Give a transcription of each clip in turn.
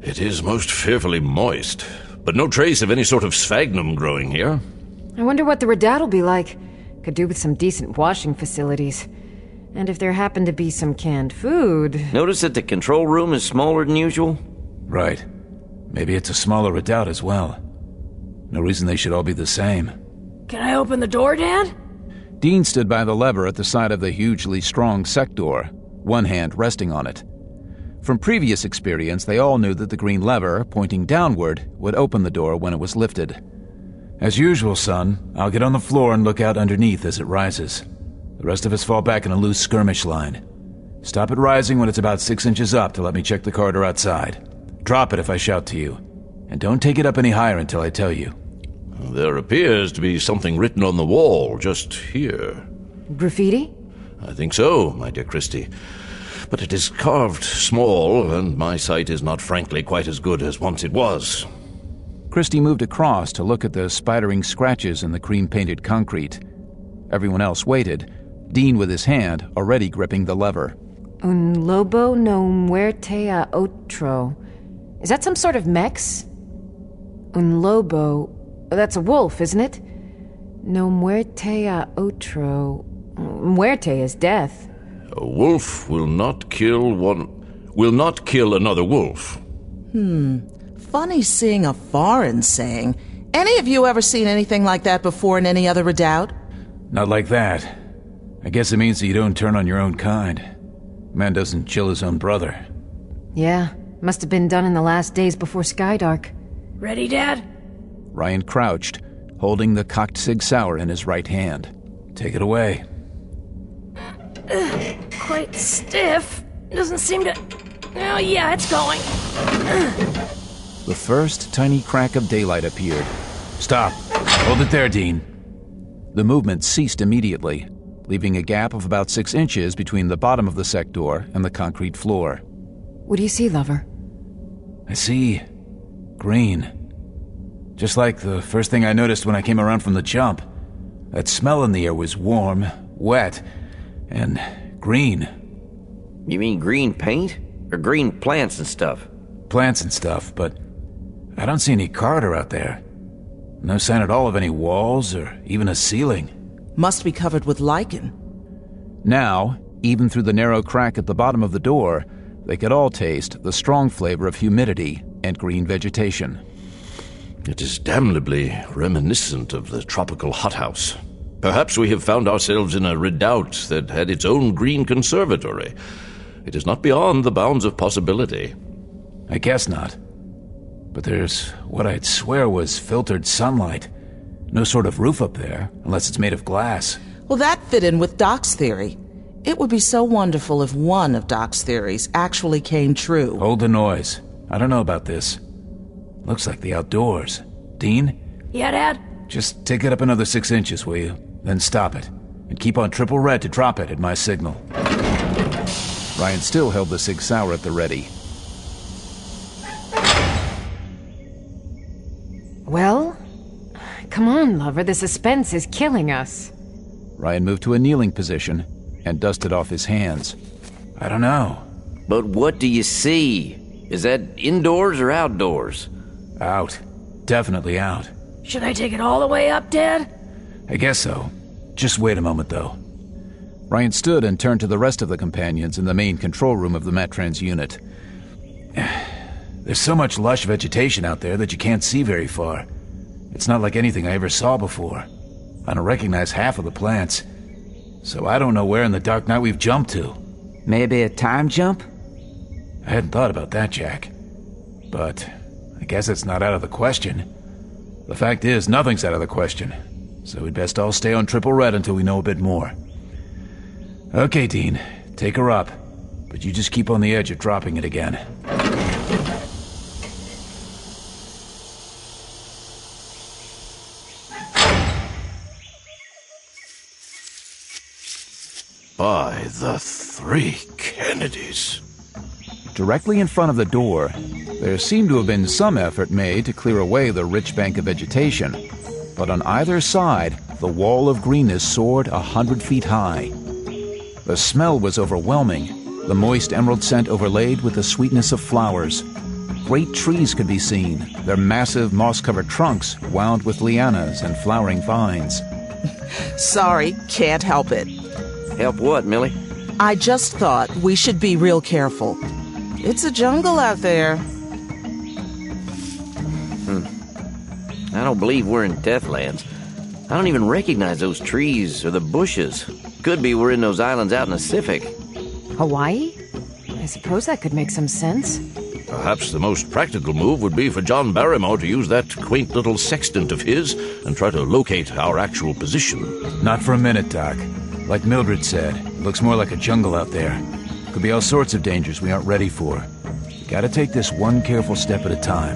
It is most fearfully moist, but no trace of any sort of sphagnum growing here. I wonder what the redoubt'll be like. Could do with some decent washing facilities. And if there happened to be some canned food... Notice that the control room is smaller than usual? Right. Maybe it's a smaller redoubt as well. No reason they should all be the same. Can I open the door, Dad? Dean stood by the lever at the side of the hugely strong sector, one hand resting on it. From previous experience, they all knew that the green lever, pointing downward, would open the door when it was lifted. As usual, son, I'll get on the floor and look out underneath as it rises. The rest of us fall back in a loose skirmish line. Stop it rising when it's about 6 inches up to let me check the corridor outside. Drop it if I shout to you. And don't take it up any higher until I tell you. There appears to be something written on the wall just here. Graffiti? I think so, my dear Christie. But it is carved small, and my sight is not frankly quite as good as once it was. Christie moved across to look at the spidering scratches in the cream-painted concrete. Everyone else waited, Dean with his hand already gripping the lever. Un lobo no muerte a otro. Is that some sort of Mex? Un lobo... That's a wolf, isn't it? No muerte a otro... Muerte is death. A wolf will not kill another wolf. Funny seeing a foreign saying. Any of you ever seen anything like that before in any other redoubt? Not like that. I guess it means that you don't turn on your own kind. Man doesn't kill his own brother. Yeah, must have been done in the last days before Skydark. Ready, Dad? Ryan crouched, holding the cocked Sig Sauer in his right hand. Take it away. Quite stiff. Doesn't seem to... Oh, yeah, it's going. The first tiny crack of daylight appeared. Stop. Hold it there, Dean. The movement ceased immediately, leaving a gap of about 6 inches between the bottom of the sector and the concrete floor. What do you see, lover? I see... green. Just like the first thing I noticed when I came around from the jump. That smell in the air was warm, wet, and green. You mean green paint? Or green plants and stuff? Plants and stuff, but I don't see any corridor out there. No sign at all of any walls or even a ceiling. Must be covered with lichen. Now, even through the narrow crack at the bottom of the door, they could all taste the strong flavor of humidity and green vegetation. It is damnably reminiscent of the tropical hothouse. Perhaps we have found ourselves in a redoubt that had its own green conservatory. It is not beyond the bounds of possibility. I guess not. But there's what I'd swear was filtered sunlight. No sort of roof up there, unless it's made of glass. Well, that fit in with Doc's theory. It would be so wonderful if one of Doc's theories actually came true. Hold the noise. I don't know about this. Looks like the outdoors. Dean? Yeah, Dad? Just take it up another 6 inches, will you? Then stop it. And keep on triple red to drop it at my signal. Ryan still held the Sig Sauer at the ready. Well? Come on, lover, the suspense is killing us. Ryan moved to a kneeling position and dusted off his hands. I don't know. But what do you see? Is that indoors or outdoors? Out. Definitely out. Should I take it all the way up, Dad? I guess so. Just wait a moment, though. Ryan stood and turned to the rest of the companions in the main control room of the Metrans unit. There's so much lush vegetation out there that you can't see very far. It's not like anything I ever saw before. I don't recognize half of the plants. So I don't know where in the dark night we've jumped to. Maybe a time jump? I hadn't thought about that, Jack. But I guess it's not out of the question. The fact is, nothing's out of the question. So we'd best all stay on triple red until we know a bit more. Okay, Dean, take her up. But you just keep on the edge of dropping it again. By the 3 Kennedys. Directly in front of the door, there seemed to have been some effort made to clear away the rich bank of vegetation. But on either side, the wall of greenness soared 100 feet high. The smell was overwhelming, the moist emerald scent overlaid with the sweetness of flowers. Great trees could be seen, their massive moss-covered trunks wound with lianas and flowering vines. Sorry, can't help it. Help what, Millie? I just thought we should be real careful. It's a jungle out there. I don't believe we're in Deathlands. I don't even recognize those trees or the bushes. Could be we're in those islands out in the Pacific. Hawaii? I suppose that could make some sense. Perhaps the most practical move would be for John Barrymore to use that quaint little sextant of his and try to locate our actual position. Not for a minute, Doc. Like Mildred said, it looks more like a jungle out there. Could be all sorts of dangers we aren't ready for. We gotta take this one careful step at a time.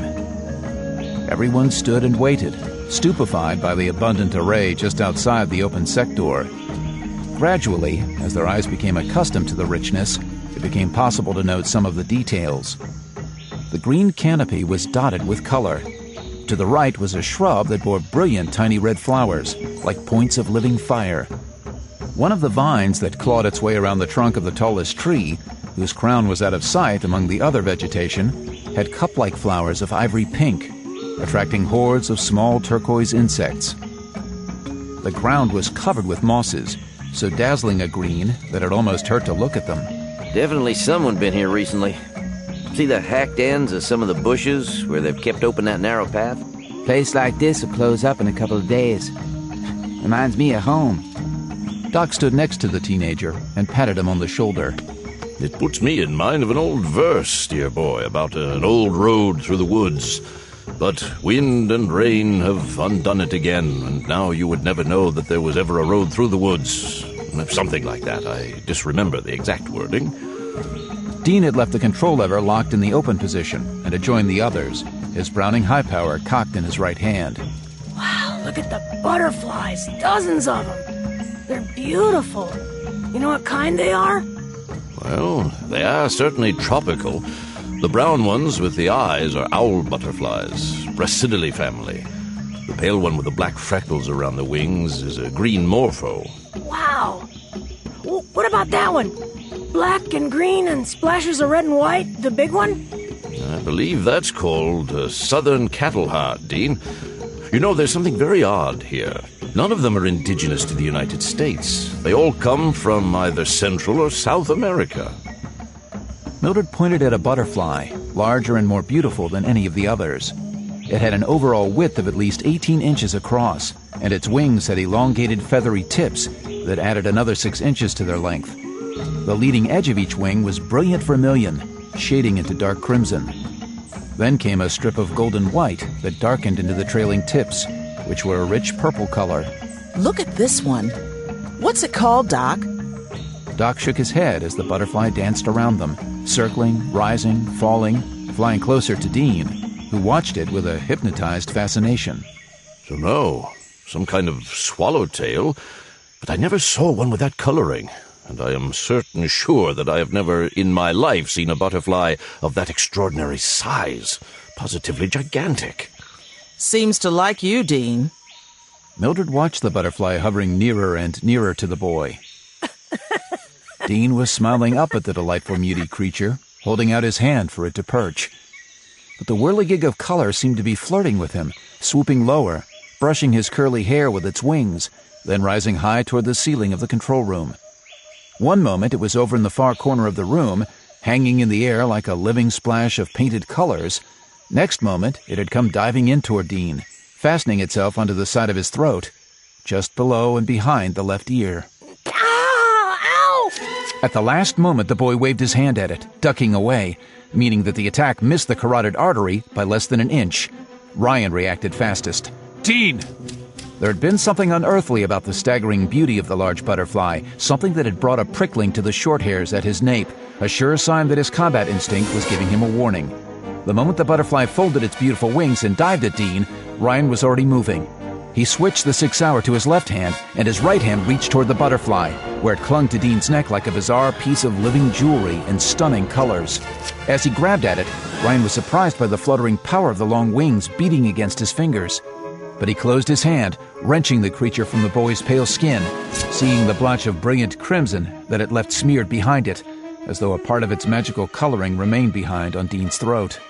Everyone stood and waited, stupefied by the abundant array just outside the open sector. Gradually, as their eyes became accustomed to the richness, it became possible to note some of the details. The green canopy was dotted with color. To the right was a shrub that bore brilliant tiny red flowers, like points of living fire. One of the vines that clawed its way around the trunk of the tallest tree, whose crown was out of sight among the other vegetation, had cup-like flowers of ivory pink, attracting hordes of small turquoise insects. The ground was covered with mosses, so dazzling a green that it almost hurt to look at them. Definitely someone been here recently. See the hacked ends of some of the bushes where they've kept open that narrow path? Place like this will close up in a couple of days. Reminds me of home. Doc stood next to the teenager and patted him on the shoulder. It puts me in mind of an old verse, dear boy, about an old road through the woods. But wind and rain have undone it again, and now you would never know that there was ever a road through the woods. Something like that. I disremember the exact wording. Dean had left the control lever locked in the open position and had joined the others, his Browning high power cocked in his right hand. Wow, look at the butterflies. Dozens of them. They're beautiful. You know what kind they are? Well, they are certainly tropical. The brown ones with the eyes are owl butterflies, Brasidae family. The pale one with the black freckles around the wings is a green morpho. Wow. What about that one? Black and green and splashes of red and white, the big one? I believe that's called southern cattle heart, Dean. You know, there's something very odd here. None of them are indigenous to the United States. They all come from either Central or South America. Mildred pointed at a butterfly, larger and more beautiful than any of the others. It had an overall width of at least 18 inches across, and its wings had elongated feathery tips that added another 6 inches to their length. The leading edge of each wing was brilliant vermilion, shading into dark crimson. Then came a strip of golden white that darkened into the trailing tips, which were a rich purple color. Look at this one. What's it called, Doc? Doc shook his head as the butterfly danced around them, circling, rising, falling, flying closer to Dean, who watched it with a hypnotized fascination. So no, some kind of swallowtail, but I never saw one with that coloring. And I am certain sure that I have never in my life seen a butterfly of that extraordinary size. Positively gigantic. Seems to like you, Dean. Mildred watched the butterfly hovering nearer and nearer to the boy. Dean was smiling up at the delightful muty creature, holding out his hand for it to perch. But the whirligig of color seemed to be flirting with him, swooping lower, brushing his curly hair with its wings, then rising high toward the ceiling of the control room. One moment it was over in the far corner of the room, hanging in the air like a living splash of painted colors. Next moment it had come diving in toward Dean, fastening itself onto the side of his throat, just below and behind the left ear. Ow! At the last moment the boy waved his hand at it, ducking away, meaning that the attack missed the carotid artery by less than an inch. Ryan reacted fastest. "Dean!" There had been something unearthly about the staggering beauty of the large butterfly, something that had brought a prickling to the short hairs at his nape, a sure sign that his combat instinct was giving him a warning. The moment the butterfly folded its beautiful wings and dived at Dean, Ryan was already moving. He switched the 6-hour to his left hand, and his right hand reached toward the butterfly, where it clung to Dean's neck like a bizarre piece of living jewelry in stunning colors. As he grabbed at it, Ryan was surprised by the fluttering power of the long wings beating against his fingers. But he closed his hand, wrenching the creature from the boy's pale skin, seeing the blotch of brilliant crimson that it left smeared behind it, as though a part of its magical coloring remained behind on Dean's throat.